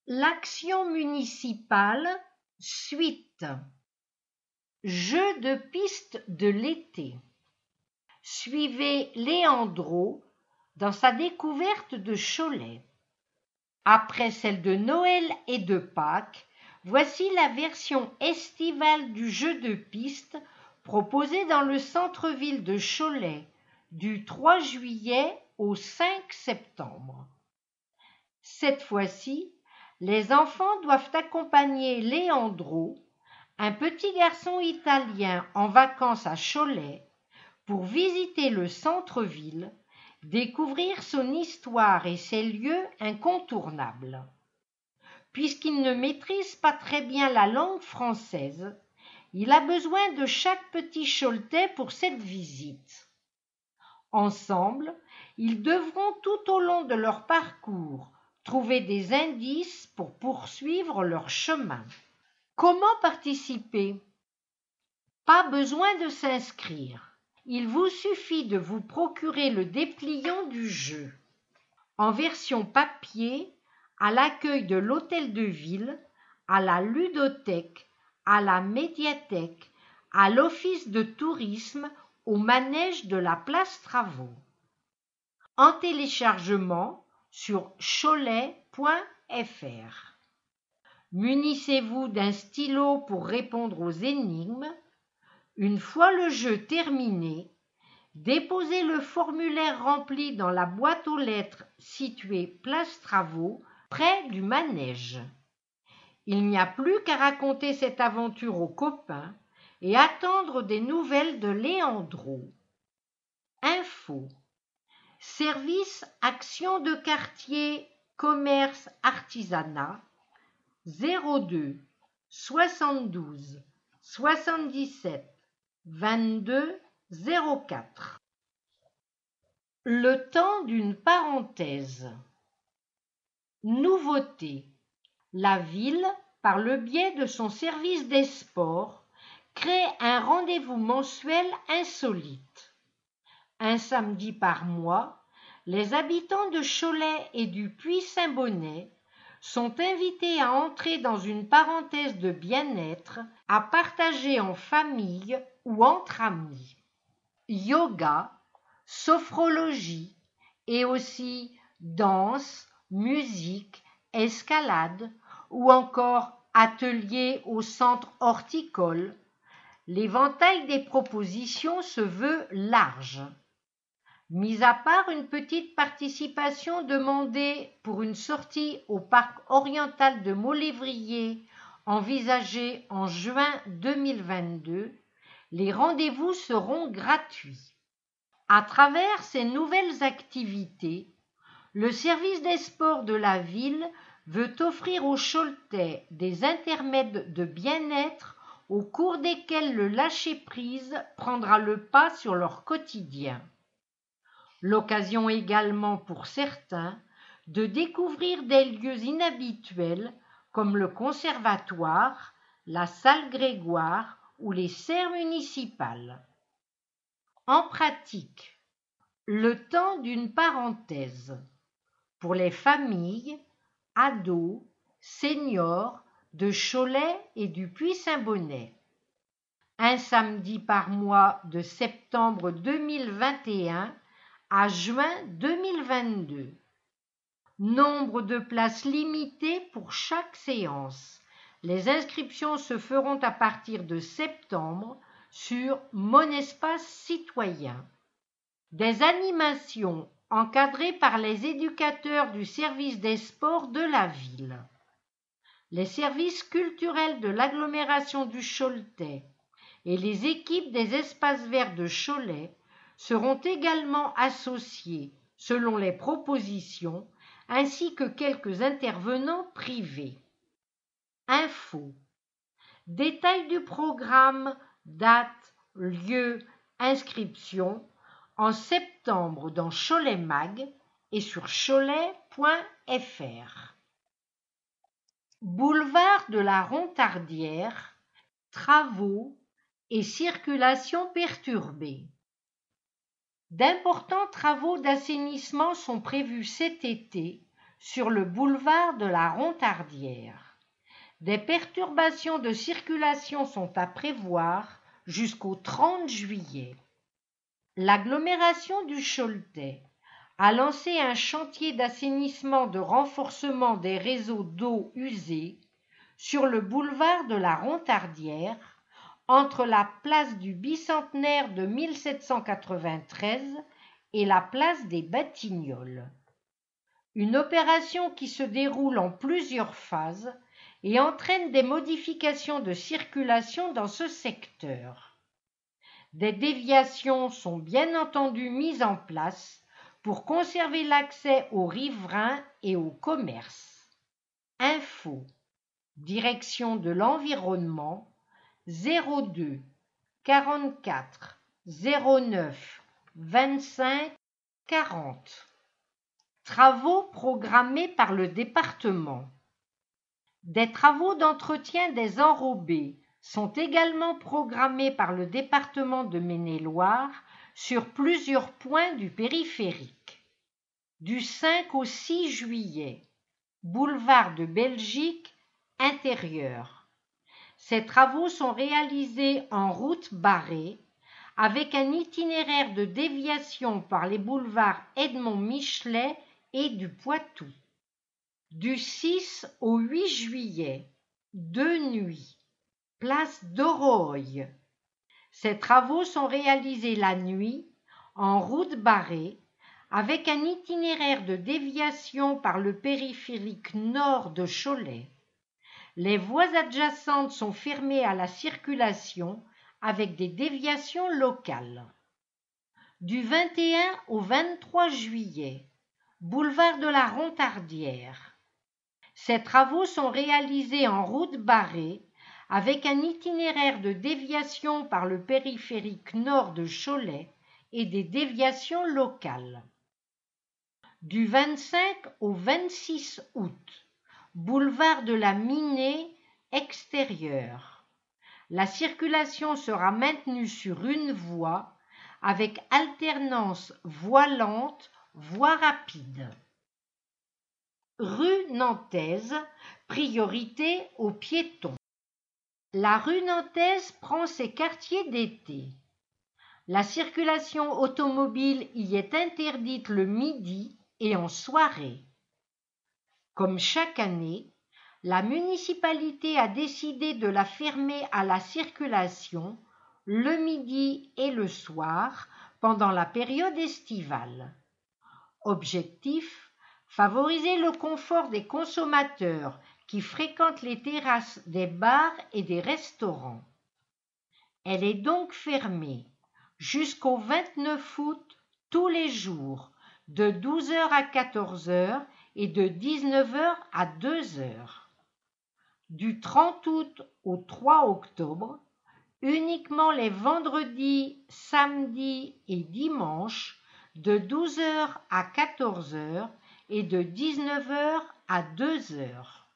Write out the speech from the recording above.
L'action municipale, suite. Jeu de piste de l'été. Suivez Léandro dans sa découverte de Cholet. Après celle de Noël et de Pâques, voici la version estivale du jeu de piste proposé dans le centre-ville de Cholet du 3 juillet au 5 septembre. Cette fois-ci, les enfants doivent accompagner Léandro, un petit garçon italien en vacances à Cholet, pour visiter le centre-ville, découvrir son histoire et ses lieux incontournables. Puisqu'il ne maîtrise pas très bien la langue française, il a besoin de chaque petit choletais pour cette visite. Ensemble, ils devront tout au long de leur parcours trouver des indices pour poursuivre leur chemin. Comment participer ? Pas besoin de s'inscrire. Il vous suffit de vous procurer le dépliant du jeu. En version papier, à l'accueil de l'hôtel de ville, à la ludothèque, à la médiathèque, à l'office de tourisme, au manège de la place Travaux. En téléchargement sur cholet.fr. Munissez-vous d'un stylo pour répondre aux énigmes. Une fois le jeu terminé, déposez le formulaire rempli dans la boîte aux lettres située place Travaux, près du manège. Il n'y a plus qu'à raconter cette aventure aux copains et attendre des nouvelles de Léandro. Info. Service Action de quartier Commerce Artisanat 02 72 77 22 04. Le temps d'une parenthèse. Nouveauté. La ville, par le biais de son service des sports, crée un rendez-vous mensuel insolite. Un samedi par mois, les habitants de Cholet et du Puy-Saint-Bonnet sont invités à entrer dans une parenthèse de bien-être à partager en famille ou entre amis. Yoga, sophrologie et aussi danse, musique, escalade ou encore ateliers au centre horticole. L'éventail des propositions se veut large. Mis à part une petite participation demandée pour une sortie au parc oriental de Maulévrier envisagée en juin 2022, les rendez-vous seront gratuits. À travers ces nouvelles activités, le service des sports de la ville veut offrir aux Choletais des intermèdes de bien-être au cours desquels le lâcher-prise prendra le pas sur leur quotidien. L'occasion également pour certains de découvrir des lieux inhabituels comme le conservatoire, la salle Grégoire ou les serres municipales. En pratique, le temps d'une parenthèse. Pour les familles, ados, seniors de Cholet et du Puy-Saint-Bonnet. Un samedi par mois de septembre 2021 à juin 2022. Nombre de places limitées pour chaque séance. Les inscriptions se feront à partir de septembre sur Mon Espace Citoyen. Des animations encadrées par les éducateurs du service des sports de la ville. Les services culturels de l'agglomération du Choletais et les équipes des espaces verts de Cholet seront également associés selon les propositions, ainsi que quelques intervenants privés. Info. Détail du programme, date, lieu, inscription en septembre dans Cholet Mag et sur cholet.fr. Boulevard de la Rontardière, travaux et circulation perturbée. D'importants travaux d'assainissement sont prévus cet été sur le boulevard de la Rontardière. Des perturbations de circulation sont à prévoir jusqu'au 30 juillet. L'agglomération du Choletais a lancé un chantier d'assainissement de renforcement des réseaux d'eau usée sur le boulevard de la Rontardière, entre la place du bicentenaire de 1793 et la place des Batignolles. Une opération qui se déroule en plusieurs phases et entraîne des modifications de circulation dans ce secteur. Des déviations sont bien entendu mises en place pour conserver l'accès aux riverains et aux commerces. Info. Direction de l'environnement 02 44 09 25 40. Travaux programmés par le département. Des travaux d'entretien des enrobés sont également programmés par le département de Maine-et-Loire sur plusieurs points du périphérique. Du 5 au 6 juillet, boulevard de Belgique, intérieur. Ces travaux sont réalisés en route barrée avec un itinéraire de déviation par les boulevards Edmond Michelet et du Poitou. Du 6 au 8 juillet, 2 nuits, place d'Oroy. Ces travaux sont réalisés la nuit, en route barrée, avec un itinéraire de déviation par le périphérique nord de Cholet. Les voies adjacentes sont fermées à la circulation avec des déviations locales. Du 21 au 23 juillet, boulevard de la Rontardière. Ces travaux sont réalisés en route barrée avec un itinéraire de déviation par le périphérique nord de Cholet et des déviations locales. Du 25 au 26 août, boulevard de la Minée extérieure. La circulation sera maintenue sur une voie avec alternance voie lente, voie rapide. Rue Nantaise, priorité aux piétons. La rue Nantaise prend ses quartiers d'été. La circulation automobile y est interdite le midi et en soirée. Comme chaque année, la municipalité a décidé de la fermer à la circulation le midi et le soir pendant la période estivale. Objectif: favoriser le confort des consommateurs qui fréquentent les terrasses des bars et des restaurants. Elle est donc fermée jusqu'au 29 août tous les jours, de 12h à 14h et de 19h à 2h. Du 30 août au 3 octobre, uniquement les vendredis, samedis et dimanches, de 12h à 14h et de 19h à 2h.